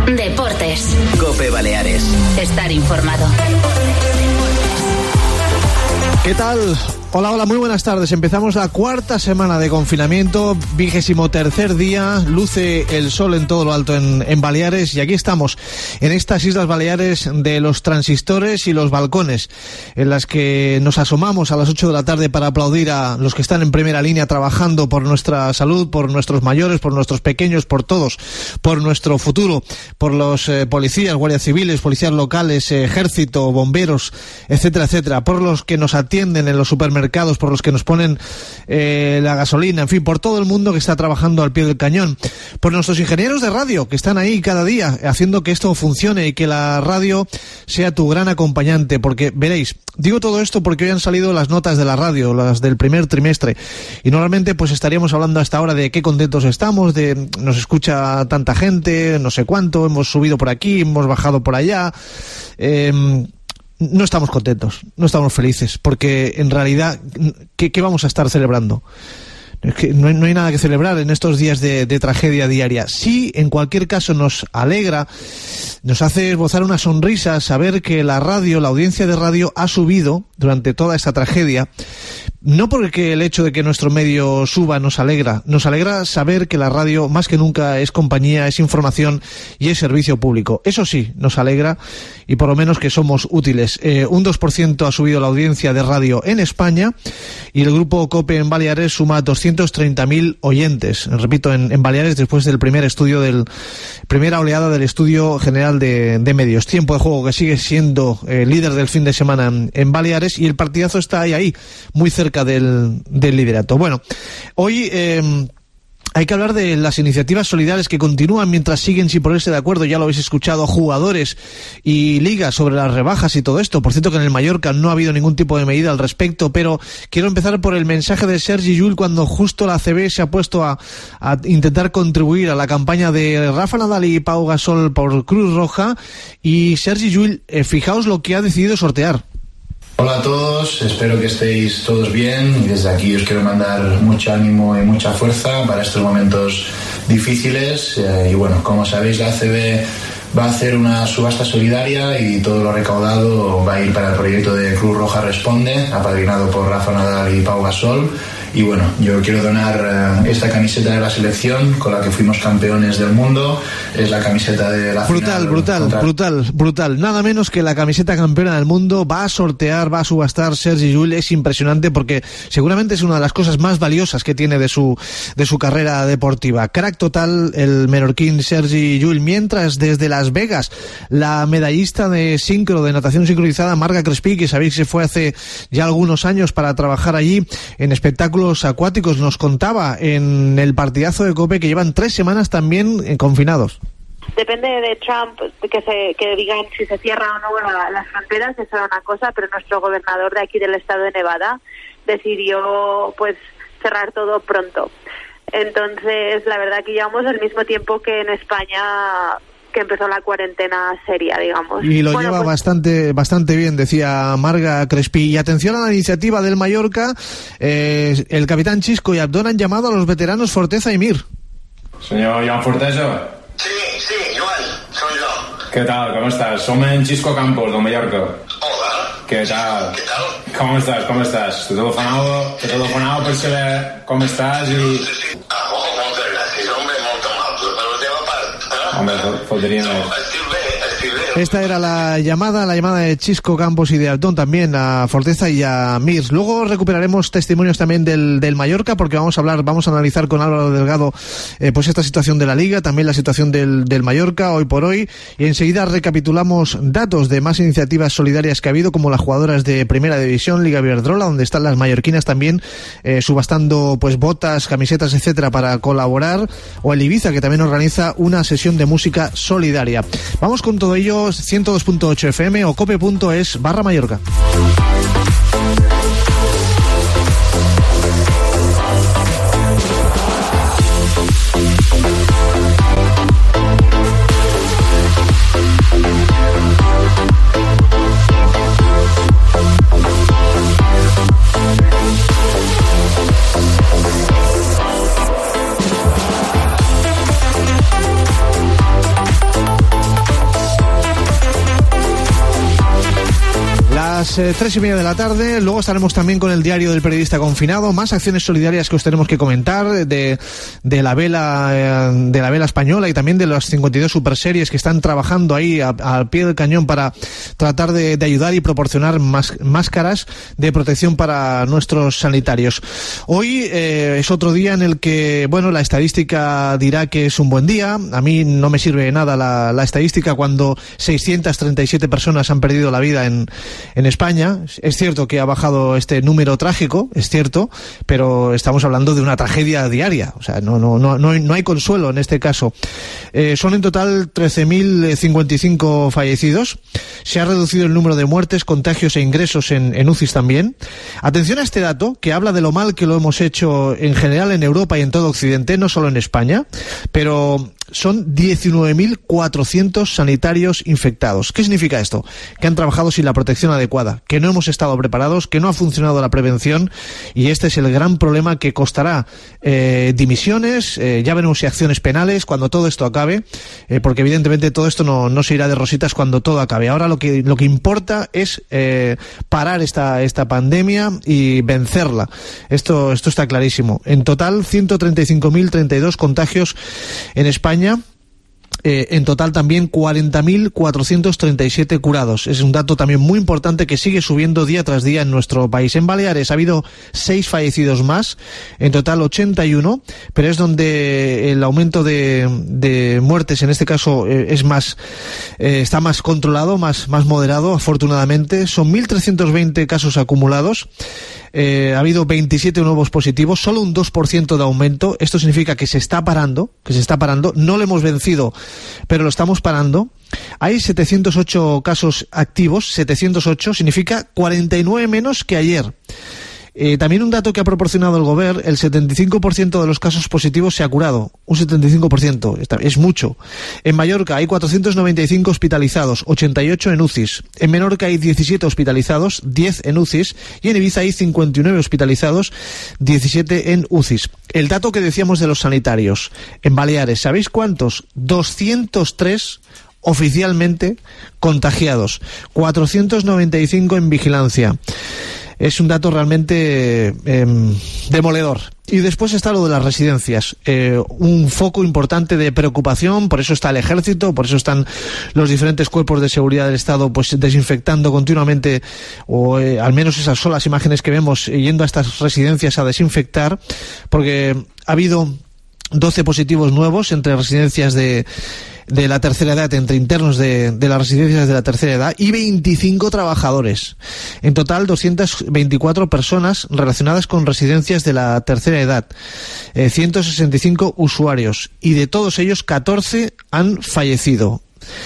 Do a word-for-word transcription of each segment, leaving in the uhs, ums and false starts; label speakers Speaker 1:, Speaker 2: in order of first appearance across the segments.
Speaker 1: Deportes.
Speaker 2: COPE Baleares.
Speaker 1: Estar informado.
Speaker 3: ¿Qué tal? Hola, hola, muy buenas tardes. Empezamos la cuarta semana de confinamiento, vigésimo tercer día, luce el sol en todo lo alto en, en Baleares, y aquí estamos, en estas Islas Baleares de los transistores y los balcones, en las que nos asomamos a las ocho de la tarde para aplaudir a los que están en primera línea trabajando por nuestra salud, por nuestros mayores, por nuestros pequeños, por todos, por nuestro futuro, por los eh, policías, guardias civiles, policías locales, eh, ejército, bomberos, etcétera, etcétera, por los que nos atienden en los supermercados, mercados, por los que nos ponen eh, la gasolina, en fin, por todo el mundo que está trabajando al pie del cañón, por nuestros ingenieros de radio que están ahí cada día haciendo que esto funcione y que la radio sea tu gran acompañante, porque veréis, digo todo esto porque hoy han salido las notas de la radio, las del primer trimestre, y normalmente pues estaríamos hablando hasta ahora de qué contentos estamos, de nos escucha tanta gente, no sé cuánto, hemos subido por aquí, hemos bajado por allá, eh, no estamos contentos, no estamos felices, porque en realidad, ¿qué, qué vamos a estar celebrando? Es que no hay, no hay nada que celebrar en estos días de, de tragedia diaria. Sí, en cualquier caso nos alegra, nos hace esbozar una sonrisa saber que la radio, la audiencia de radio ha subido durante toda esta tragedia. No porque el hecho de que nuestro medio suba nos alegra, nos alegra saber que la radio más que nunca es compañía, es información y es servicio público. Eso sí, nos alegra, y por lo menos que somos útiles. Eh, un dos por ciento ha subido la audiencia de radio en España, y el grupo COPE en Baleares suma doscientos treinta mil oyentes. Repito, en, en Baleares, después del primer estudio, del primera oleada del Estudio General de, de Medios. Tiempo de juego que sigue siendo eh, líder del fin de semana en, en Baleares, y el partidazo está ahí, ahí, muy cerca Del, del liderato. Bueno, hoy eh, hay que hablar de las iniciativas solidarias que continúan mientras siguen sin ponerse de acuerdo, ya lo habéis escuchado, jugadores y ligas sobre las rebajas y todo esto. Por cierto que en el Mallorca no ha habido ningún tipo de medida al respecto, pero quiero empezar por el mensaje de Sergi Llull cuando justo la A C B se ha puesto a, a intentar contribuir a la campaña de Rafa Nadal y Pau Gasol por Cruz Roja, y Sergi Llull, eh, fijaos lo que ha decidido sortear.
Speaker 4: Hola a todos, espero que estéis todos bien, y desde aquí os quiero mandar mucho ánimo y mucha fuerza para estos momentos difíciles. Eh, y bueno, como sabéis, la A C B va a hacer una subasta solidaria y todo lo recaudado va a ir para el proyecto de Cruz Roja Responde, apadrinado por Rafa Nadal y Pau Gasol. Y bueno, yo quiero donar eh, esta camiseta de la selección con la que fuimos campeones del mundo. Es la camiseta de la
Speaker 3: brutal,
Speaker 4: final
Speaker 3: brutal,
Speaker 4: contra...
Speaker 3: brutal, brutal. Nada menos que la camiseta campeona del mundo va a sortear, va a subastar Sergi Llull. Es impresionante porque seguramente es una de las cosas más valiosas que tiene de su de su carrera deportiva. Crack total el menorquín Sergi Llull. Mientras desde Las Vegas la medallista de sincro, de natación sincronizada, Marga Crespí, que sabéis que se fue hace ya algunos años para trabajar allí en espectáculos acuáticos, nos contaba en el partidazo de COPE que llevan tres semanas también confinados.
Speaker 5: Depende de Trump que se que digan si se cierran o no la, las fronteras, eso era una cosa, pero nuestro gobernador de aquí del estado de Nevada decidió pues cerrar todo pronto. Entonces, la verdad que llevamos el mismo tiempo que en España, que empezó la cuarentena seria, digamos.
Speaker 3: Y lo
Speaker 5: bueno,
Speaker 3: lleva
Speaker 5: pues...
Speaker 3: bastante bastante bien, decía Marga Crespí. Y atención a la iniciativa del Mallorca, eh, el capitán Chisco y Abdón han llamado a los veteranos Forteza y Mir.
Speaker 6: Señor Joan Fortesa.
Speaker 7: Sí, sí, Joan, soy yo.
Speaker 6: ¿Qué tal? ¿Cómo estás? Som en Chisco Campos, de Mallorca.
Speaker 7: Hola.
Speaker 6: ¿Qué tal?
Speaker 7: ¿Qué tal?
Speaker 6: ¿Cómo estás? ¿Cómo estás? Te telefonava, te telefonava per saber com estàs i...
Speaker 7: Sí, sí. Ah, oh, moltes gràcies, home, molt amable, per la teva part. Eh?
Speaker 6: Home, faltaria
Speaker 7: No,
Speaker 6: més.
Speaker 7: estic bé, estic bé.
Speaker 3: Esta era la llamada, la llamada de Chisco Campos y de Abdón también a Forteza y a Mirs. Luego recuperaremos testimonios también del, del Mallorca, porque vamos a hablar, vamos a analizar con Álvaro Delgado eh, pues esta situación de la Liga, también la situación del, del Mallorca hoy por hoy, y enseguida recapitulamos datos de más iniciativas solidarias que ha habido, como las jugadoras de Primera División, Liga Iberdrola, donde están las mallorquinas también eh, subastando pues botas, camisetas, etcétera, para colaborar, o el Ibiza, que también organiza una sesión de música solidaria. Vamos con todo ello, ciento dos punto ocho F M o cope punto es barra Mallorca. las eh, tres y media de la tarde. Luego estaremos también con el diario del periodista confinado. Más acciones solidarias que os tenemos que comentar de, de la vela eh, de la vela española y también de las cincuenta y dos superseries que están trabajando ahí al pie del cañón para tratar de, de ayudar y proporcionar más, máscaras de protección para nuestros sanitarios. Hoy eh, es otro día en el que, bueno, la estadística dirá que es un buen día. A mí no me sirve de nada la, la estadística cuando seiscientas treinta y siete personas han perdido la vida en, en España. Es cierto que ha bajado este número trágico, es cierto, pero estamos hablando de una tragedia diaria. O sea, no, no, no, no, hay, no hay consuelo en este caso. Eh, son en total trece mil cincuenta y cinco fallecidos. Se ha reducido el número de muertes, contagios e ingresos en, en U C Is también. Atención a este dato, que habla de lo mal que lo hemos hecho en general en Europa y en todo Occidente, no solo en España, pero son diecinueve mil cuatrocientos sanitarios infectados. ¿Qué significa esto? Que han trabajado sin la protección adecuada, que no hemos estado preparados, que no ha funcionado la prevención, y este es el gran problema que costará eh, dimisiones, eh, ya veremos si acciones penales cuando todo esto acabe, eh, porque evidentemente todo esto no, no se irá de rositas cuando todo acabe. Ahora lo que, lo que importa es eh, parar esta, esta pandemia y vencerla. Esto, esto está clarísimo. En total, ciento treinta y cinco mil treinta y dos contagios en España. Eh, en total también cuarenta mil cuatrocientos treinta y siete curados. Es un dato también muy importante que sigue subiendo día tras día en nuestro país. En Baleares ha habido seis fallecidos más, en total ochenta y uno, pero es donde el aumento de, de muertes en este caso eh, es más eh, está más controlado, más, más moderado, afortunadamente. Son mil trescientos veinte casos acumulados. Eh, ha habido veintisiete nuevos positivos, solo un dos por ciento de aumento. Esto significa que se está parando, que se está parando. No lo hemos vencido, pero lo estamos parando. Hay setecientos ocho casos activos, setecientos ocho, significa cuarenta y nueve menos que ayer. Eh, también un dato que ha proporcionado el Gobierno, el setenta y cinco por ciento de los casos positivos se ha curado. Un setenta y cinco por ciento, es mucho. En Mallorca hay cuatrocientos noventa y cinco hospitalizados, ochenta y ocho en U C Is. En Menorca hay diecisiete hospitalizados, diez en U C Is. Y en Ibiza hay cincuenta y nueve hospitalizados, diecisiete en U C Is. El dato que decíamos de los sanitarios. En Baleares, ¿sabéis cuántos? doscientos tres oficialmente contagiados. cuatrocientos noventa y cinco en vigilancia. Es un dato realmente eh, demoledor. Y después está lo de las residencias, eh, un foco importante de preocupación. Por eso está el ejército, por eso están los diferentes cuerpos de seguridad del Estado pues desinfectando continuamente, o eh, al menos esas son las imágenes que vemos, yendo a estas residencias a desinfectar, porque ha habido doce positivos nuevos entre residencias de de la tercera edad, entre internos de, de las residencias de la tercera edad, y veinticinco trabajadores. En total, doscientas veinticuatro personas relacionadas con residencias de la tercera edad, eh, ciento sesenta y cinco usuarios, y de todos ellos, catorce han fallecido.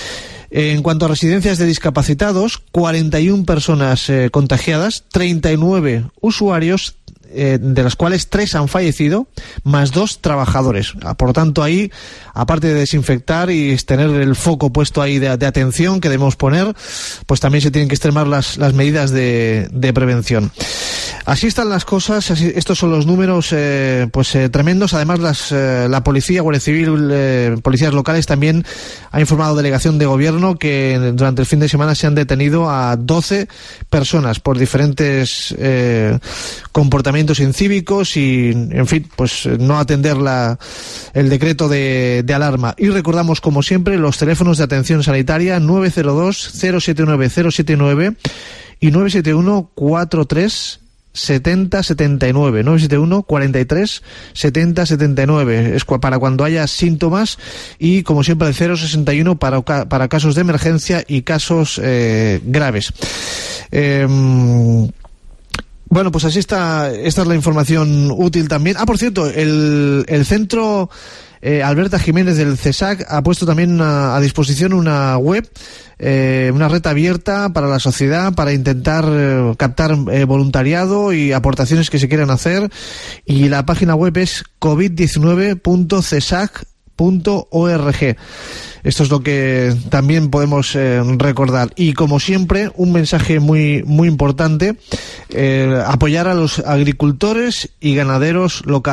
Speaker 3: En cuanto a residencias de discapacitados, cuarenta y una personas eh, contagiadas, treinta y nueve usuarios, eh, de las cuales tres han fallecido, más dos trabajadores. Por tanto, ahí, aparte de desinfectar y tener el foco puesto ahí de, de atención que debemos poner, pues también se tienen que extremar las, las medidas de, de prevención. Así están las cosas, así, estos son los números eh, pues eh, tremendos. Además, las, eh, la policía, Guardia Civil, eh, policías locales también ha informado delegación de gobierno que durante el fin de semana se han detenido a doce personas por diferentes eh, comportamientos incívicos y, en fin, pues no atender la, el decreto de, de alarma. Y recordamos, como siempre, los teléfonos de atención sanitaria nueve cero dos, cero siete nueve, cero siete nueve y nueve siete uno, cuatro tres setenta setenta y nueve, nueve siete uno, cuarenta y tres, setenta setenta y nueve. Es para cuando haya síntomas, y como siempre el cero sesenta y uno para, para casos de emergencia y casos eh, graves. Eh, bueno, pues así está, esta es la información útil también. Ah, por cierto, el, el centro eh, Alberta Jiménez del CESAC ha puesto también a, a disposición una web, Eh, una red abierta para la sociedad para intentar eh, captar eh, voluntariado y aportaciones que se quieran hacer, y la página web es covid diecinueve punto cesac punto org. Esto es lo que también podemos eh, recordar. Y como siempre, un mensaje muy muy importante, eh, apoyar a los agricultores y ganaderos locales.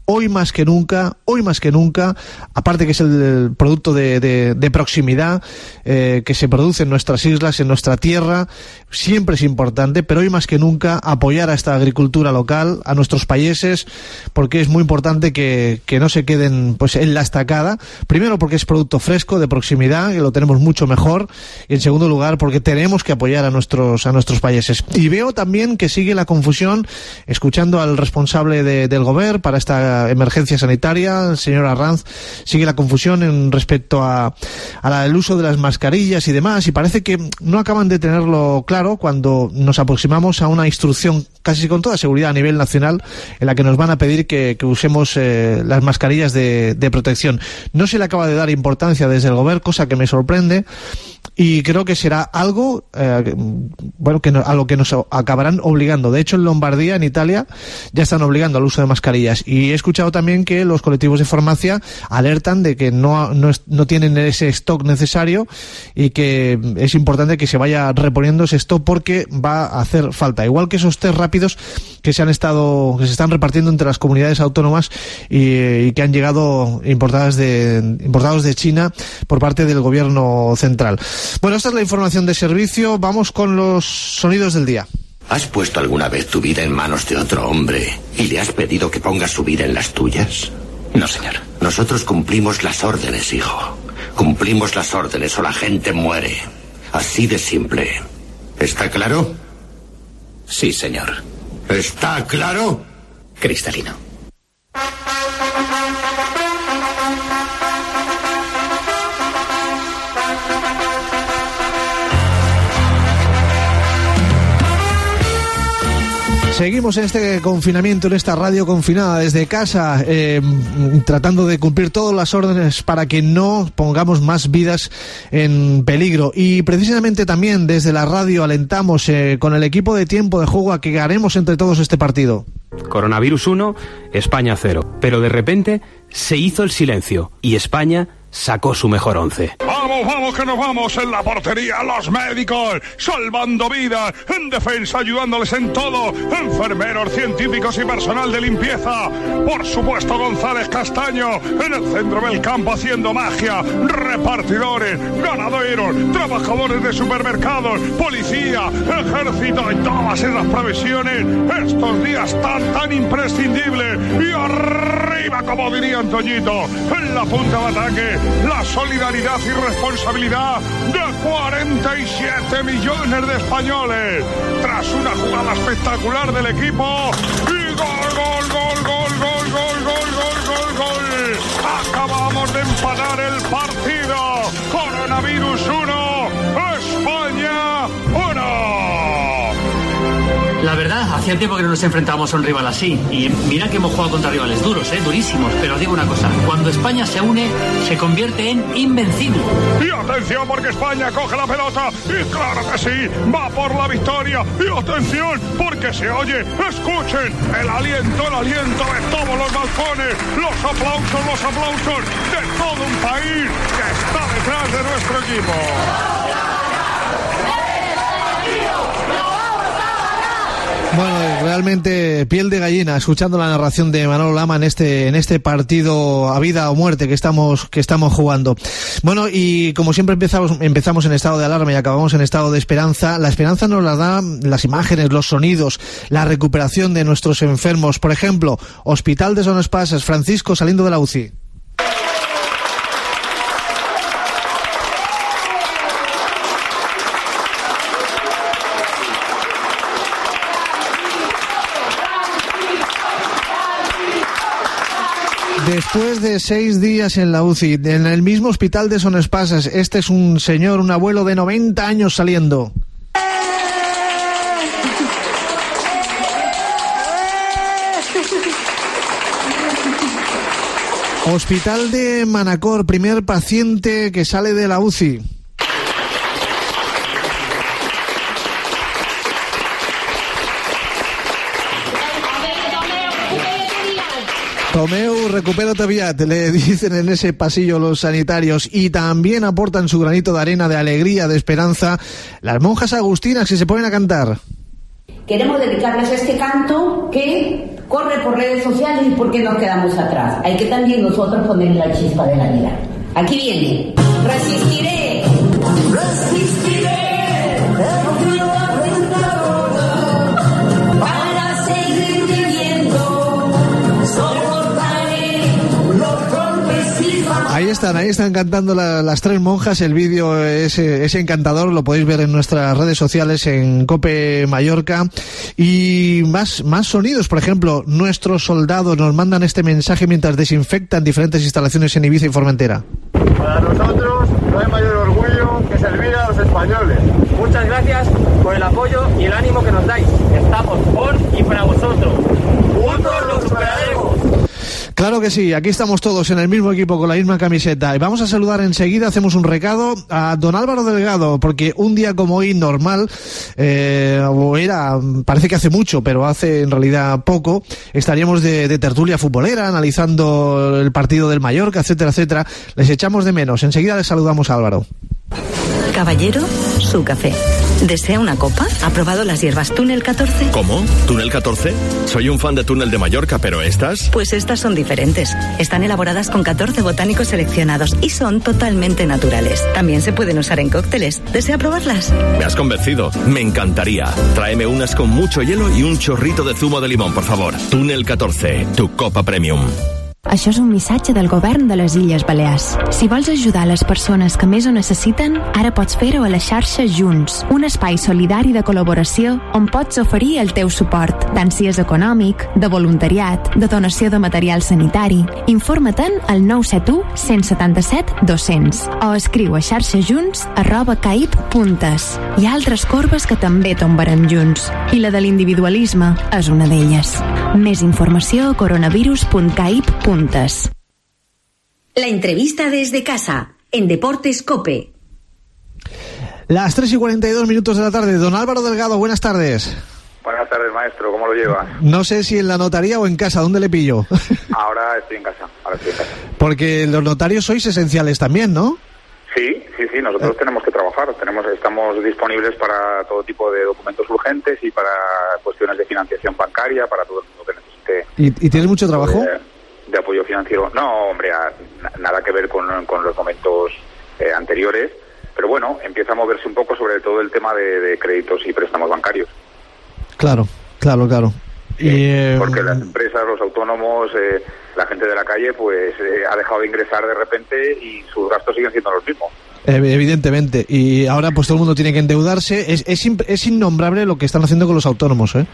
Speaker 3: hoy más que nunca, hoy más que nunca, aparte que es el producto de, de, de proximidad eh, que se produce en nuestras islas, en nuestra tierra, siempre es importante, pero hoy más que nunca apoyar a esta agricultura local, a nuestros países, porque es muy importante que, que no se queden pues en la estacada. Primero porque es producto fresco, de proximidad, que lo tenemos mucho mejor, y en segundo lugar porque tenemos que apoyar a nuestros a nuestros países. Y veo también que sigue la confusión, escuchando al responsable de, del Gobierno para esta emergencia sanitaria, el señor Arranz, sigue la confusión en respecto a, a la, el uso de las mascarillas y demás, y parece que no acaban de tenerlo claro cuando nos aproximamos a una instrucción casi con toda seguridad a nivel nacional en la que nos van a pedir que, que usemos eh, las mascarillas de, de protección. No se le acaba de dar importancia desde el Gobierno, cosa que me sorprende, y creo que será algo eh, bueno que no, a lo que nos acabarán obligando. De hecho, en Lombardía, en Italia, ya están obligando al uso de mascarillas, y he escuchado también que los colectivos de farmacia alertan de que no, no, no tienen ese stock necesario y que es importante que se vaya reponiendo ese stock porque va a hacer falta, igual que esos test rápidos que se han estado que se están repartiendo entre las comunidades autónomas y, y que han llegado importadas de importados de China por parte del Gobierno central. Bueno, esta es la información de servicio. Vamos con los sonidos del día.
Speaker 2: ¿Has puesto alguna vez tu vida en manos de otro hombre y le has pedido que ponga su vida en las tuyas? No, señor. Nosotros cumplimos las órdenes, hijo. Cumplimos las órdenes o la gente muere. Así de simple. ¿Está claro?
Speaker 8: Sí, señor.
Speaker 2: ¿Está claro?
Speaker 8: Cristalino.
Speaker 3: Seguimos en este confinamiento, en esta radio confinada desde casa, eh, tratando de cumplir todas las órdenes para que no pongamos más vidas en peligro. Y precisamente también desde la radio alentamos eh, con el equipo de Tiempo de Juego a que ganemos entre todos este partido.
Speaker 9: Coronavirus uno, España cero. Pero de repente se hizo el silencio y España sacó su mejor once.
Speaker 10: ¡Vamos, vamos, que nos vamos! En la portería, los médicos, salvando vidas, en defensa, ayudándoles en todo, enfermeros, científicos y personal de limpieza. Por supuesto, González Castaño, en el centro del campo haciendo magia, repartidores, ganaderos, trabajadores de supermercados, policía, ejército y todas esas provisiones, estos días tan, tan imprescindibles. Y arriba, como diría Antoñito, en la punta de ataque, la solidaridad y responsabilidad de cuarenta y siete millones de españoles. Tras una jugada espectacular del equipo, y gol, gol, gol, gol, gol, gol, gol, gol, gol, gol. Acabamos de empatar el partido. Coronavirus uno, España uno.
Speaker 11: La verdad, hacía tiempo que no nos enfrentábamos a un rival así. Y mira que hemos jugado contra rivales duros, ¿eh? Durísimos. Pero os digo una cosa, cuando España se une, se convierte en invencible.
Speaker 10: Y atención, porque España coge la pelota, y claro que sí, va por la victoria. Y atención, porque se oye, escuchen, el aliento, el aliento de todos los balcones, los aplausos, los aplausos de todo un país que está detrás de nuestro equipo.
Speaker 3: Bueno, realmente piel de gallina escuchando la narración de Manolo Lama en este en este partido a vida o muerte que estamos que estamos jugando. Bueno, y como siempre empezamos empezamos en estado de alarma y acabamos en estado de esperanza. La esperanza nos la dan las imágenes, los sonidos, la recuperación de nuestros enfermos. Por ejemplo, Hospital de Son Espasas, Francisco saliendo de la U C I. Después de seis días en la U C I, en el mismo hospital de Son Espasas, este es un señor, un abuelo de noventa años saliendo. Hospital de Manacor, primer paciente que sale de la U C I. Tomeu, recupérate aviat, le dicen en ese pasillo los sanitarios, y también aportan su granito de arena, de alegría, de esperanza, las monjas agustinas que se ponen a cantar.
Speaker 12: Queremos dedicarles este canto que corre por redes sociales y por qué nos quedamos atrás. Hay que también nosotros poner la chispa de la vida. Aquí viene. Resistiré. Resistiré. Para seguir viviendo. Soportaré los golpes y
Speaker 3: Ahí están, ahí están cantando la, las tres monjas. El vídeo es, es encantador, lo podéis ver en nuestras redes sociales en COPE Mallorca. Y más, más sonidos, por ejemplo, nuestros soldados nos mandan este mensaje mientras desinfectan diferentes instalaciones en Ibiza y Formentera.
Speaker 13: Para nosotros no hay mayor orgullo que servir a los españoles.
Speaker 14: Muchas gracias por el apoyo y el ánimo que nos dais. Estamos por y para vosotros. Juntos lo superaremos.
Speaker 3: Claro que sí, aquí estamos todos en el mismo equipo con la misma camiseta. Y vamos a saludar enseguida, hacemos un recado a don Álvaro Delgado, porque un día como hoy normal, eh, o era, parece que hace mucho, pero hace en realidad poco, estaríamos de, de tertulia futbolera, analizando el partido del Mallorca, etcétera, etcétera. Les echamos de menos. Enseguida les saludamos a Álvaro.
Speaker 15: Caballero, su café. ¿Desea una copa? ¿Ha probado las hierbas Túnel catorce?
Speaker 16: ¿Cómo? ¿Túnel catorce? Soy un fan de Túnel de Mallorca, pero ¿estas?
Speaker 15: Pues estas son diferentes. Están elaboradas con catorce botánicos seleccionados y son totalmente naturales. También se pueden usar en cócteles. ¿Desea probarlas?
Speaker 16: Me has convencido. Me encantaría. Tráeme unas con mucho hielo y un chorrito de zumo de limón, por favor. Túnel catorce, tu copa premium.
Speaker 17: Això és un missatge del govern de les Illes Balears. Si vols ajudar les persones que més ho necessiten, ara pots fer-ho a la xarxa Junts, un espai solidari de col·laboració on pots oferir el teu suport, tant si és econòmic, de voluntariat, de donació de material sanitari. Informa-te'n al nou set u, cent setanta-set, dos-cents o escriu a xarxajunts arroba caip punt es. Hi ha altres corbes que també tombarem junts i la de l'individualisme és una d'elles. Més informació a coronavirus punt caip punt es.
Speaker 18: La entrevista desde casa, en Deportes COPE.
Speaker 3: Las tres y cuarenta y dos minutos de la tarde. Don Álvaro Delgado, buenas tardes.
Speaker 19: Buenas tardes, maestro. ¿Cómo lo llevas?
Speaker 3: No sé si en la notaría o en casa. ¿Dónde le pillo?
Speaker 19: Ahora estoy en casa. Ahora estoy en casa.
Speaker 3: Porque los notarios sois esenciales también, ¿no?
Speaker 19: Sí, sí, sí. Nosotros eh. tenemos que trabajar. Tenemos, estamos disponibles para todo tipo de documentos urgentes y para cuestiones de financiación bancaria, para todo el mundo que necesite.
Speaker 3: ¿Y, y tienes mucho trabajo?
Speaker 19: De, de apoyo financiero. No, hombre, a, nada que ver con, con los momentos eh, anteriores, pero bueno, empieza a moverse un poco sobre todo el tema de, de créditos y préstamos bancarios.
Speaker 3: Claro, claro, claro.
Speaker 19: Sí,
Speaker 3: y, eh...
Speaker 19: porque las empresas, los autónomos, eh, la gente de la calle, pues eh, ha dejado de ingresar de repente y sus gastos siguen siendo los mismos.
Speaker 3: Evidentemente, y ahora pues todo el mundo tiene que endeudarse. Es, es, es innombrable lo que están haciendo con los autónomos, ¿eh?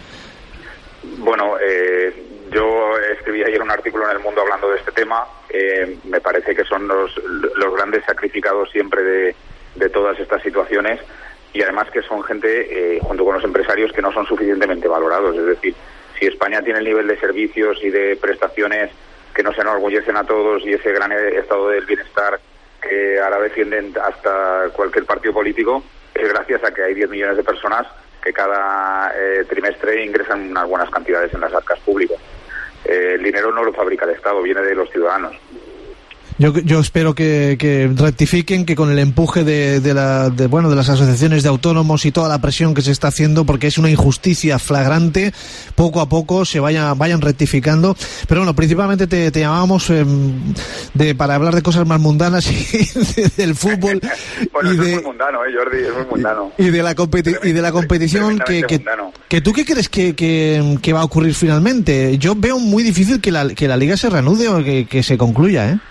Speaker 19: Bueno, eh, yo escribí ayer un artículo en El Mundo hablando de este tema. Eh, me parece que son los, los grandes sacrificados siempre de, de todas estas situaciones, y además que son gente, eh, junto con los empresarios, que no son suficientemente valorados. Es decir, si España tiene el nivel de servicios y de prestaciones que nos enorgullecen a todos y ese gran estado del bienestar que ahora defienden hasta cualquier partido político, es gracias a que hay diez millones de personas que cada eh, trimestre ingresan unas buenas cantidades en las arcas públicas. Eh, el dinero no lo fabrica el Estado, viene de los ciudadanos.
Speaker 3: Yo, yo espero que, que rectifiquen, que con el empuje de, de, la, de, bueno, de las asociaciones de autónomos y toda la presión que se está haciendo, porque es una injusticia flagrante, poco a poco se vaya, vayan rectificando. Pero bueno, principalmente te, te llamábamos eh, de, para hablar de cosas más mundanas y de, del fútbol.
Speaker 19: Bueno,
Speaker 3: y
Speaker 19: eso
Speaker 3: de,
Speaker 19: es muy mundano, ¿eh, Jordi? Es muy mundano.
Speaker 3: Y de la, competi- y de la competición que, que, que tú, ¿qué crees que, que, que va a ocurrir finalmente? Yo veo muy difícil que la, que la Liga se reanude o que, que se concluya, ¿eh?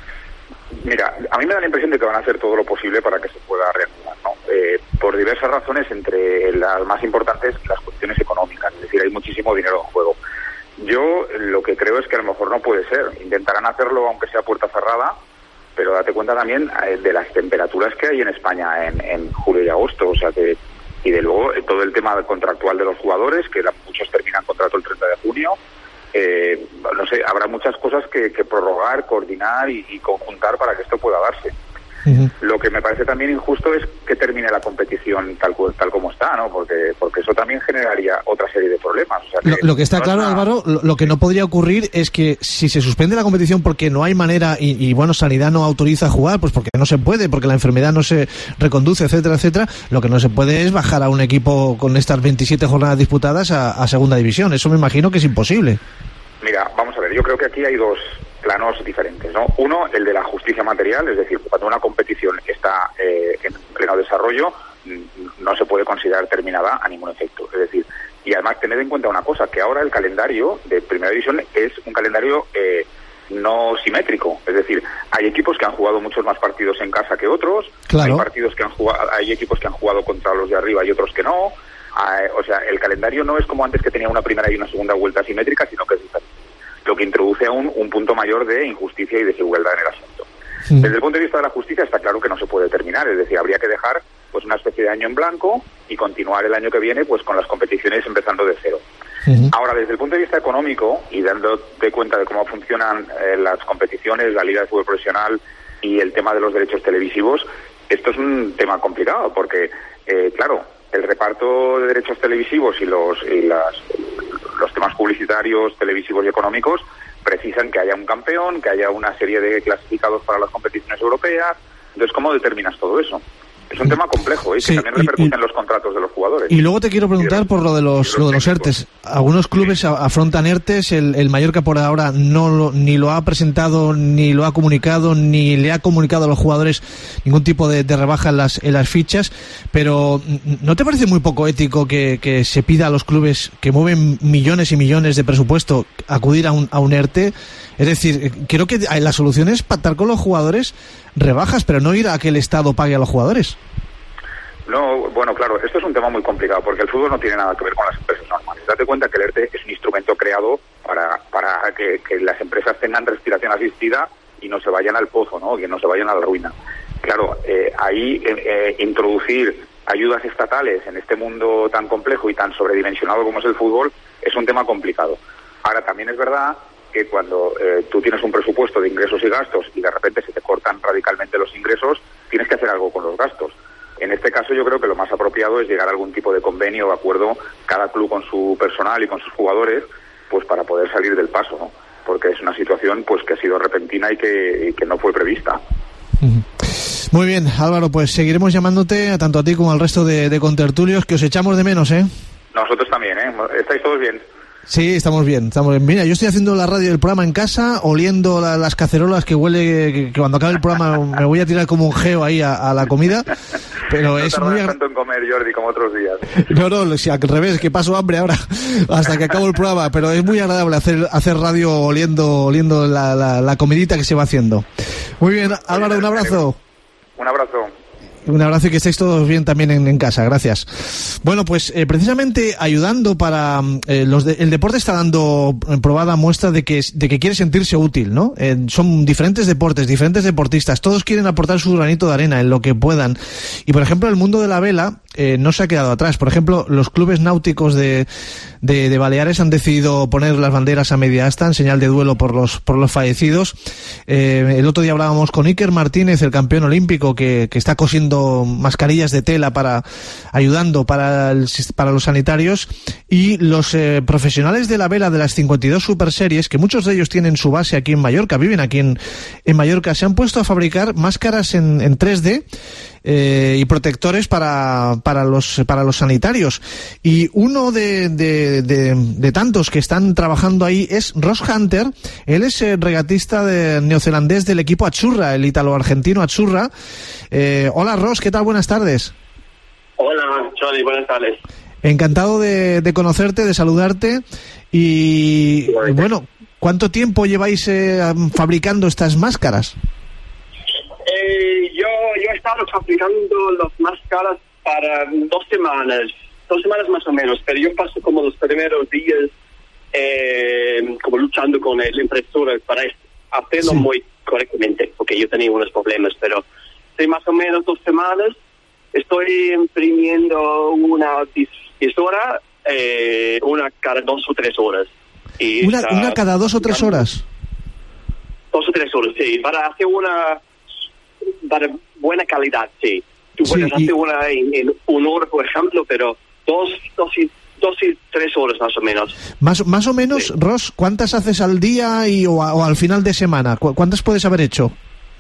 Speaker 19: Mira, a mí me da la impresión de que van a hacer todo lo posible para que se pueda reanudar, ¿no? Eh, por diversas razones, entre las más importantes las cuestiones económicas, es decir, hay muchísimo dinero en juego. Yo lo que creo es que a lo mejor no puede ser. Intentarán hacerlo aunque sea puerta cerrada, pero date cuenta también eh, de las temperaturas que hay en España en, en julio y agosto, o sea que, y de luego eh, todo el tema contractual de los jugadores, que la, muchos terminan contrato el treinta de junio. Eh, no sé, habrá muchas cosas que, que prorrogar, coordinar y, y conjuntar para que esto pueda darse. Uh-huh. Lo que me parece también injusto es que termine la competición tal tal como está, ¿no? Porque porque eso también generaría otra serie de problemas. O sea, que
Speaker 3: lo, lo que está
Speaker 19: no
Speaker 3: claro,
Speaker 19: una...
Speaker 3: Álvaro, lo, lo que no podría ocurrir es que si se suspende la competición porque no hay manera y, y bueno, Sanidad no autoriza a jugar, pues porque no se puede, porque la enfermedad no se reconduce, etcétera, etcétera, lo que no se puede es bajar a un equipo con estas veintisiete jornadas disputadas a, a segunda división. Eso me imagino que es imposible.
Speaker 19: Mira, vamos a ver, yo creo que aquí hay dos planos diferentes, ¿no? Uno, el de la justicia material, es decir, cuando una competición está eh, en pleno desarrollo, no se puede considerar terminada a ningún efecto. Es decir, y además tened en cuenta una cosa, que ahora el calendario de Primera División es un calendario eh, no simétrico. Es decir, hay equipos que han jugado muchos más partidos en casa que otros,
Speaker 3: claro.
Speaker 19: hay partidos que han jugado, hay equipos que han jugado contra los de arriba y otros que no. Eh, o sea, el calendario no es como antes, que tenía una primera y una segunda vuelta simétrica, sino que es diferente. Lo que introduce aún un punto mayor de injusticia y desigualdad en el asunto. Sí. Desde el punto de vista de la justicia está claro que no se puede terminar, es decir, habría que dejar pues una especie de año en blanco y continuar el año que viene pues con las competiciones empezando de cero. Uh-huh. Ahora, desde el punto de vista económico y dándote cuenta de cómo funcionan eh, las competiciones, la Liga de Fútbol Profesional y el tema de los derechos televisivos, esto es un tema complicado porque, eh, claro, el reparto de derechos televisivos y los y las los temas publicitarios, televisivos y económicos precisan que haya un campeón, que haya una serie de clasificados para las competiciones europeas. Entonces, ¿cómo determinas todo eso? Es un tema complejo, ¿eh?
Speaker 3: Sí,
Speaker 19: que también repercute
Speaker 3: y, y,
Speaker 19: en los contratos de los jugadores.
Speaker 3: Y luego te quiero preguntar por lo de los, lo de los ERTES. Algunos clubes sí. afrontan ERTES, el, el Mallorca por ahora no lo, ni lo ha presentado, ni lo ha comunicado, ni le ha comunicado a los jugadores ningún tipo de, de rebaja en las, en las fichas, pero ¿no te parece muy poco ético que, que se pida a los clubes que mueven millones y millones de presupuesto acudir a un, a un ERTE? Es decir, creo que la solución es pactar con los jugadores rebajas, pero no ir a que el Estado pague a los jugadores.
Speaker 19: No, bueno, claro, esto es un tema muy complicado porque el fútbol no tiene nada que ver con las empresas normales. Date cuenta que el ERTE es un instrumento creado para para que, que las empresas tengan respiración asistida y no se vayan al pozo, ¿no? Que no se vayan a la ruina. Claro, eh, ahí eh, eh, introducir ayudas estatales en este mundo tan complejo y tan sobredimensionado como es el fútbol es un tema complicado. Ahora, también es verdad que cuando eh, tú tienes un presupuesto de ingresos y gastos y de repente se te cortan radicalmente los ingresos, tienes que hacer algo con los gastos. En este caso yo creo que lo más apropiado es llegar a algún tipo de convenio o acuerdo, cada club con su personal y con sus jugadores, pues para poder salir del paso, ¿no? Porque es una situación pues que ha sido repentina y que, y que no fue prevista.
Speaker 3: Muy bien, Álvaro, pues seguiremos llamándote tanto a ti como al resto de, de contertulios, que os echamos de menos, ¿eh?
Speaker 19: Nosotros también, ¿eh? ¿Estáis todos bien?
Speaker 3: Sí, estamos bien, estamos bien. Mira, yo estoy haciendo la radio del programa en casa, oliendo la, las cacerolas que huele, que, que cuando acabe el programa me voy a tirar como un geo ahí a, a la comida, pero
Speaker 19: no
Speaker 3: es muy...
Speaker 19: No tanto en comer, Jordi, como otros días.
Speaker 3: No, no, si al revés, que paso hambre ahora hasta que acabo el programa, pero es muy agradable hacer hacer radio oliendo oliendo la, la, la comidita que se va haciendo. Muy bien, Álvaro, un abrazo.
Speaker 19: Un abrazo.
Speaker 3: Un abrazo y que estéis todos bien también en, en casa, gracias. Bueno, pues eh, precisamente ayudando para... Eh, los de, el deporte está dando probada muestra de que, de que quiere sentirse útil, ¿no? Eh, son diferentes deportes, diferentes deportistas, todos quieren aportar su granito de arena en lo que puedan. Y por ejemplo, el mundo de la vela eh, no se ha quedado atrás. Por ejemplo, los clubes náuticos de, de, de Baleares han decidido poner las banderas a media asta en señal de duelo por los, por los fallecidos. Eh, el otro día hablábamos con Iker Martínez, el campeón olímpico, que, que está cosiendo mascarillas de tela para ayudando para el, para los sanitarios, y los eh, profesionales de la vela de las cincuenta y dos Super Series, que muchos de ellos tienen su base aquí en Mallorca, viven aquí en, en Mallorca, se han puesto a fabricar máscaras en, en tres D eh, y protectores para para los para los sanitarios, y uno de, de, de, de tantos que están trabajando ahí es Ross Hunter. Él es eh, regatista de, neozelandés del equipo Azzurra, el ítalo-argentino Azzurra. Eh, hola Ross, ¿qué tal? Buenas tardes.
Speaker 20: Hola, Johnny, buenas tardes.
Speaker 3: Encantado de, de conocerte, de saludarte. Y sí, bueno, ¿cuánto tiempo lleváis eh, fabricando estas máscaras?
Speaker 20: Eh, yo, yo he estado fabricando las máscaras para dos semanas, dos semanas más o menos, pero yo paso como los primeros días eh, como luchando con el impresora para hacerlo sí. muy correctamente, porque yo tenía unos problemas, pero sí, más o menos dos semanas estoy imprimiendo una impresora, eh, una cada dos o tres horas. Y
Speaker 3: una, una cada dos o tres horas.
Speaker 20: Dos o tres horas, sí, para hacer una para buena calidad, sí. Tú
Speaker 3: Sí,
Speaker 20: puedes
Speaker 3: y-
Speaker 20: hacer una en, en un hora, por ejemplo, pero dos, dos y, dos y tres horas más o menos.
Speaker 3: Más, más o menos, sí. Ross, ¿cuántas haces al día y, o, a, o al final de semana? ¿Cu- ¿Cuántas puedes haber hecho?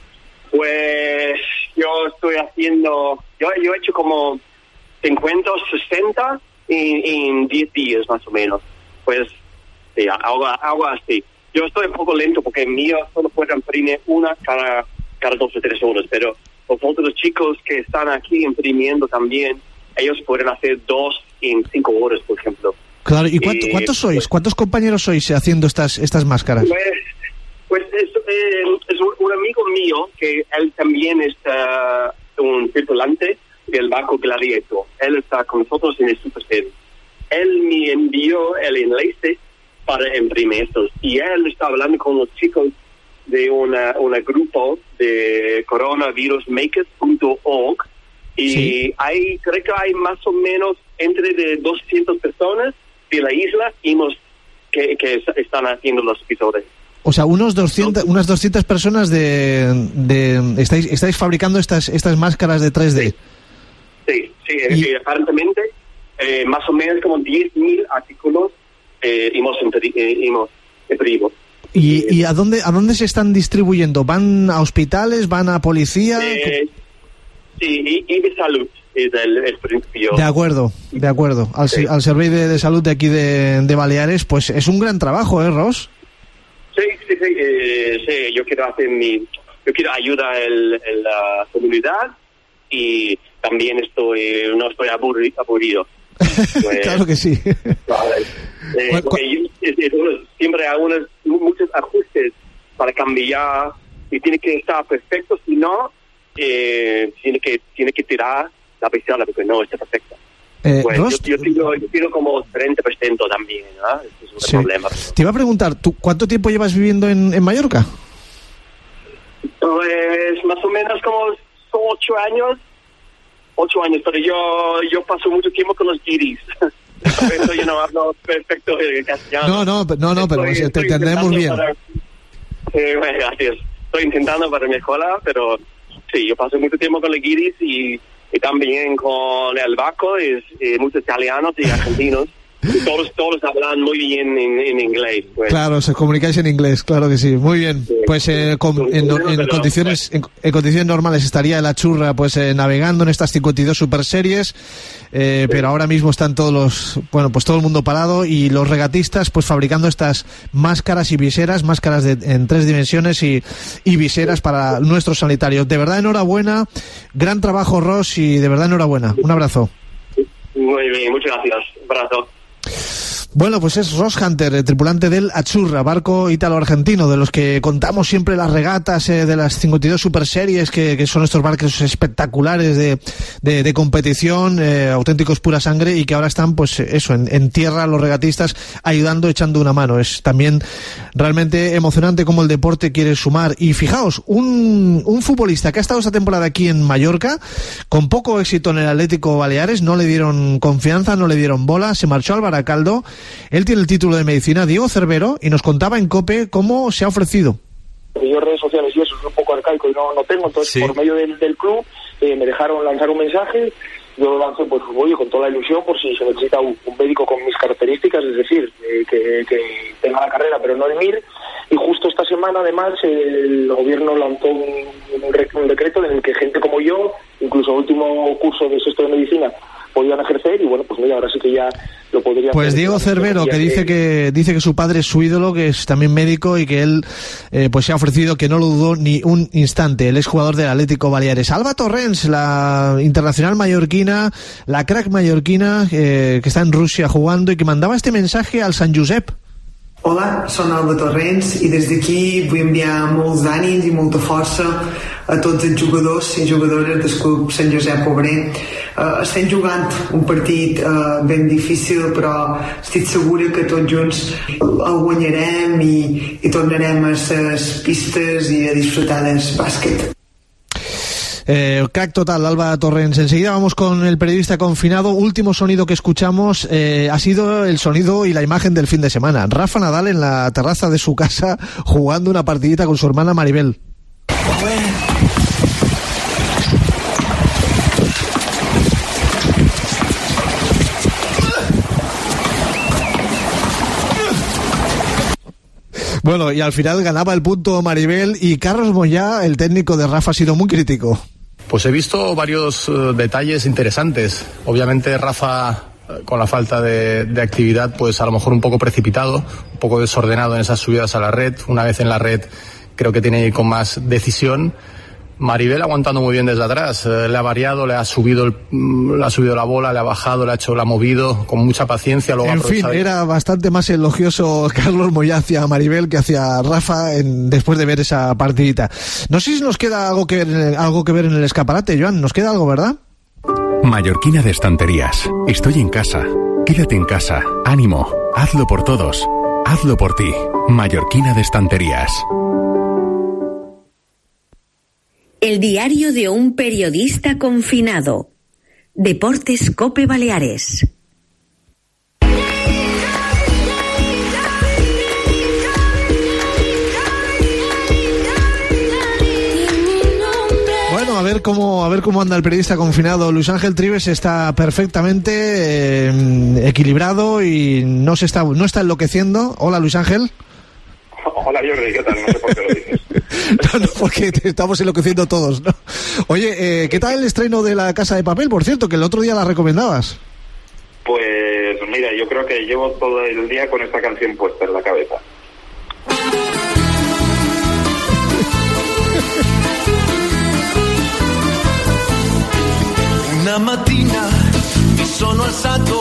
Speaker 20: Pues yo estoy haciendo, yo, yo he hecho como cincuenta o sesenta en, en diez días más o menos. Pues sí, algo, algo así. Yo estoy un poco lento porque el mío solo puede imprimir una cada, cada dos o tres horas, pero los otros chicos que están aquí imprimiendo también, ellos pueden hacer dos en cinco horas, por ejemplo.
Speaker 3: Claro, ¿y cuánto-
Speaker 20: Eh,
Speaker 3: cuántos sois? ¿Cuántos compañeros sois haciendo estas estas máscaras?
Speaker 20: Pues, pues es, eh, es un, un amigo mío que él también es uh, un tripulante del barco Gladiator. Él está con nosotros en el Super Series. Él me envió el enlace para imprimir estos y él está hablando con los chicos de una, una grupo de coronavirus makers punto org y
Speaker 3: Sí.
Speaker 20: hay, creo que hay más o menos entre de doscientas personas de la isla y nos, que, que es- están haciendo los episodios.
Speaker 3: O sea, unos doscientas, unas doscientas personas de, de estáis estáis fabricando estas estas máscaras de tres D.
Speaker 20: Sí, sí, y, aparentemente eh, más o menos como diez mil artículos eh, hemos, impri- eh, hemos imprimido.
Speaker 3: ¿Y, y a dónde a dónde se están distribuyendo? ¿Van a hospitales? ¿Van a policía?
Speaker 20: Eh, sí, y, y de salud es el, el principio.
Speaker 3: De acuerdo, de acuerdo. Al,
Speaker 20: Sí.
Speaker 3: al Servicio de, de Salud de aquí de, de Baleares, pues es un gran trabajo, ¿eh, Ross?
Speaker 20: Sí, sí, sí, eh, sí, yo quiero hacer mi, yo quiero ayudar el, el, la comunidad y también estoy, no estoy aburri- aburrido. Pues,
Speaker 3: Claro que sí.
Speaker 20: vale. Eh, porque yo- es- es uno- siempre hay unos, muchos ajustes para cambiar y tiene que estar perfecto, si no, eh, tiene que tiene que tirar la pistola porque no está perfecta.
Speaker 3: Eh,
Speaker 20: Pues
Speaker 3: Ross,
Speaker 20: yo, yo, tiro, yo tiro como treinta por ciento también, ¿no? Ese es un
Speaker 3: sí.
Speaker 20: problema.
Speaker 3: Te iba a preguntar, ¿tú cuánto tiempo llevas viviendo en, en Mallorca?
Speaker 20: Pues más o menos como ocho años, ocho años, pero yo yo paso mucho tiempo con los guiris. Por eso yo no hablo perfecto el castellano.
Speaker 3: No, no, no, no, pero
Speaker 20: Estoy-
Speaker 3: te
Speaker 20: estoy
Speaker 3: entendemos
Speaker 20: intentando
Speaker 3: bien.
Speaker 20: para- Sí, bueno, gracias. Estoy intentando para mi escuela, pero sí, yo paso mucho tiempo con los guiris y, y también con el barco, es, eh, muchos italianos y argentinos. Y todos, todos hablan muy bien en, en inglés. Pues.
Speaker 3: Claro, os comunicáis en inglés, claro que sí. Muy bien. Pues eh, con- en, en condiciones en, en condiciones normales estaría la churra pues eh, navegando en estas cincuenta y dos super series, eh, pero ahora mismo están todos los, bueno, pues todo el mundo parado y los regatistas pues fabricando estas máscaras y viseras, máscaras de, en tres dimensiones y, y viseras para nuestros sanitarios. De verdad, enhorabuena. Gran trabajo, Ross, y de verdad enhorabuena. Un abrazo.
Speaker 20: Muy bien, muchas gracias. Un abrazo.
Speaker 3: Bueno, pues es Ross Hunter, el tripulante del Azzurra, barco ítalo-argentino, de los que contamos siempre las regatas eh, de las cincuenta y dos super series, que, que son estos barcos espectaculares de, de, de competición, eh, auténticos pura sangre, y que ahora están, pues eso, en, en tierra los regatistas ayudando, echando una mano. Es también realmente emocionante cómo el deporte quiere sumar. Y fijaos, un, un futbolista que ha estado esta temporada aquí en Mallorca, con poco éxito en el Atlético Baleares, no le dieron confianza, no le dieron bola, se marchó al Baracaldo. Él tiene el título de medicina, Diego Cervero, y nos contaba en COPE cómo se ha ofrecido.
Speaker 21: Yo redes sociales y eso es un poco arcaico y no, no tengo, entonces
Speaker 3: Sí.
Speaker 21: por medio del, del club eh, me dejaron lanzar un mensaje, yo lo lancé pues oye, con toda la ilusión por si se necesita un, un médico con mis características, es decir, eh, que, que tenga la carrera pero no el M I R, y justo esta semana además el gobierno lanzó un, un, re- un decreto en el que gente como yo, incluso el último curso de sexto de medicina, podían ejercer y bueno, pues mira, ahora sí que ya lo podría
Speaker 3: Pues
Speaker 21: hacer.
Speaker 3: Diego Cervero, que dice que dice que su padre es su ídolo, que es también médico, y que él eh, pues se ha ofrecido, que no lo dudó ni un instante. Él es jugador del Atlético Baleares. Alba Torrens, la internacional mallorquina, la crack mallorquina, eh, que está en Rusia jugando y que mandaba este mensaje al Sant Josep.
Speaker 22: Hola, són Alba Torrents i des d'aquí vull enviar molts ànims i molta força a tots els jugadors i jugadores del club Sant Josep Obrer. Uh, estem jugant un partit uh, ben difícil, però estic segura que tots junts el guanyarem i, i tornarem a les pistes i a disfrutar del bàsquet.
Speaker 3: Eh, crack total, Alba Torrens. Enseguida vamos con el periodista confinado. Último sonido que escuchamos eh, ha sido el sonido y la imagen del fin de semana. Rafa Nadal en la terraza de su casa jugando una partidita con su hermana Maribel. Bueno, y al final ganaba el punto Maribel, y Carlos Moyá, el técnico de Rafa, ha sido muy crítico.
Speaker 1: Pues he visto varios uh, detalles interesantes. Obviamente Rafa, con la falta de, de actividad, pues a lo mejor un poco precipitado, un poco desordenado en esas subidas a la red. Una vez en la red creo que tiene que ir con más decisión. Maribel aguantando muy bien desde atrás, eh, le ha variado, le ha subido el, le ha subido la bola, le ha bajado, le ha hecho, la ha movido con mucha paciencia. Luego
Speaker 3: en fin, era bastante más elogioso Carlos Moyá hacia Maribel que hacia Rafa en, después de ver esa partidita. No sé si nos queda algo que, algo que ver en el escaparate, Joan, nos queda algo, ¿verdad?
Speaker 4: Mallorquina de Estanterías. Estoy en casa. Quédate en casa. Ánimo. Hazlo por todos. Hazlo por ti. Mallorquina de Estanterías.
Speaker 18: El diario de un periodista confinado. Deportes Cope Baleares.
Speaker 3: Bueno, a ver cómo a ver cómo anda el periodista confinado. Luis Ángel Trives está perfectamente eh, equilibrado y no se está no está enloqueciendo. Hola, Luis Ángel.
Speaker 19: Hola, Jordi, ¿qué tal? No sé por qué lo dices.
Speaker 3: No, no, porque te estamos enloqueciendo todos, ¿no? Oye, eh, ¿qué tal el estreno de La Casa de Papel? Por cierto, que el otro día la recomendabas.
Speaker 19: Pues mira, yo creo que llevo todo el día con esta canción puesta en la cabeza.
Speaker 23: Una mattina mi sono alzato,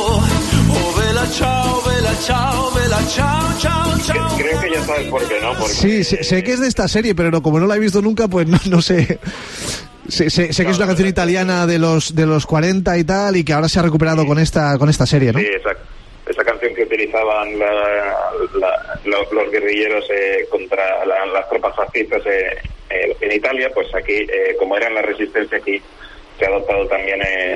Speaker 23: oh vela ciao, vela ciao, vela ciao, ciao, ciao.
Speaker 19: Creo que ya sabes por qué, ¿no? Porque...
Speaker 3: Sí, sé, sé que es de esta serie, pero no, como no la he visto nunca, pues no, no sé. Sé, sé, sé que es una canción italiana de los de los cuarenta y tal, y que ahora se ha recuperado con esta con esta serie, ¿no?
Speaker 19: Sí, exacto. Esa canción que utilizaban la, la, los, los guerrilleros eh, contra la, las tropas fascistas eh, eh, en Italia, pues aquí, eh, como era en la resistencia aquí, se ha adoptado también eh,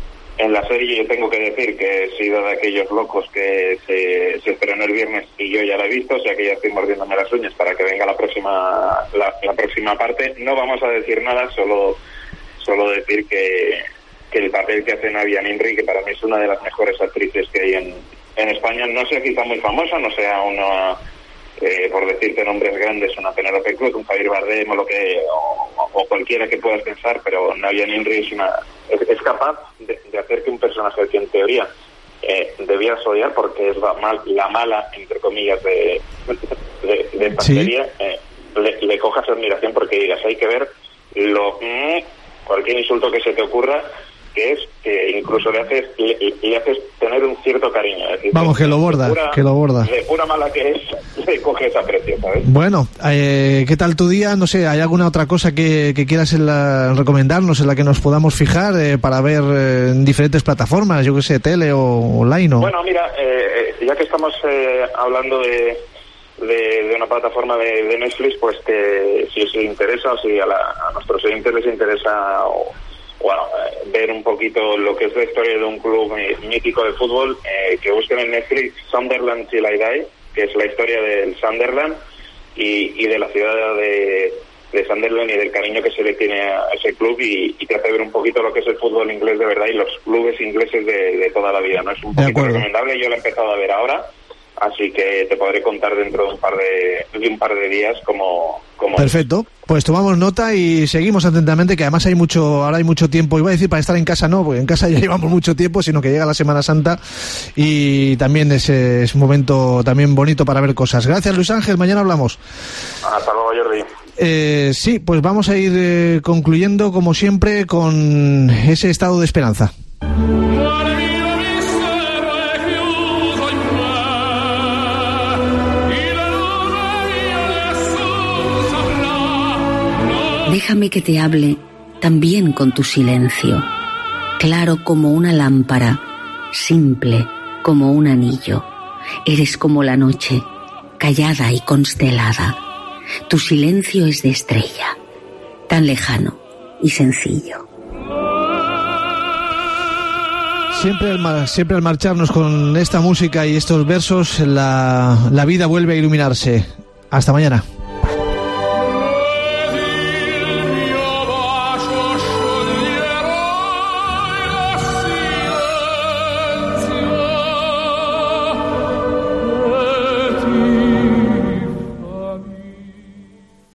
Speaker 19: en la serie. Yo tengo que decir que he sido de aquellos locos que se, se estrenó el viernes y yo ya la he visto, o sea que ya estoy mordiéndome las uñas para que venga la próxima la, la próxima parte. No vamos a decir nada, solo solo decir que, que el papel que hace Nadia Ninri, que para mí es una de las mejores actrices que hay en, en España, no sé si está muy famosa, no sea una... Eh, por decirte nombres grandes, una Penélope Cruz, un Javier Bardem o lo que o, o cualquiera que puedas pensar, pero Nadia Ninri es una es, es capaz de, de hacer que un personaje que en teoría eh, debías odiar porque es la, mal, la mala, entre comillas, de, de, de esta
Speaker 3: ¿Sí?
Speaker 19: serie, eh, le, le cojas admiración porque digas, hay que ver lo mm, cualquier insulto que se te ocurra, que es que incluso le haces le, le haces tener un cierto cariño. Es decir,
Speaker 3: Vamos, que lo borda,
Speaker 19: pura,
Speaker 3: que lo borda.
Speaker 19: De pura mala que es, le coges aprecio, ¿sabes?
Speaker 3: Bueno, eh, ¿qué tal tu día? No sé, ¿hay alguna otra cosa que, que quieras en la, recomendarnos, en la que nos podamos fijar eh, para ver eh, en diferentes plataformas, yo que sé, tele o online? O...
Speaker 19: Bueno, mira, eh, ya que estamos eh, hablando de, de, de una plataforma de, de Netflix, pues que si os interesa o si a, la, a nuestros oyentes les interesa... O, bueno, eh, ver un poquito lo que es la historia de un club eh, mítico de fútbol, eh, que busquen en Netflix Sunderland Till I Die, que es la historia del Sunderland y, y de la ciudad de, de Sunderland y del cariño que se le tiene a ese club, y, y te hace ver un poquito lo que es el fútbol inglés de verdad y los clubes ingleses de, de toda la vida, ¿no? Es un poquito recomendable, yo lo he empezado a ver ahora, así que te podré contar dentro de un par de, de un par de días cómo... cómo
Speaker 3: Perfecto, pues tomamos nota y seguimos atentamente, que además hay mucho, ahora hay mucho tiempo, iba a decir para estar en casa no, porque en casa ya llevamos mucho tiempo, sino que llega la Semana Santa y también es, es un momento también bonito para ver cosas. Gracias, Luis Ángel, mañana hablamos.
Speaker 19: Hasta luego, Jordi.
Speaker 3: Eh, sí, pues vamos a ir eh, concluyendo como siempre con ese estado de esperanza.
Speaker 18: Déjame que te hable también con tu silencio, claro como una lámpara, simple como un anillo. Eres como la noche, callada y constelada. Tu silencio es de estrella, tan lejano y sencillo.
Speaker 3: Siempre al, mar, siempre al marcharnos con esta música y estos versos, la, la vida vuelve a iluminarse. Hasta mañana.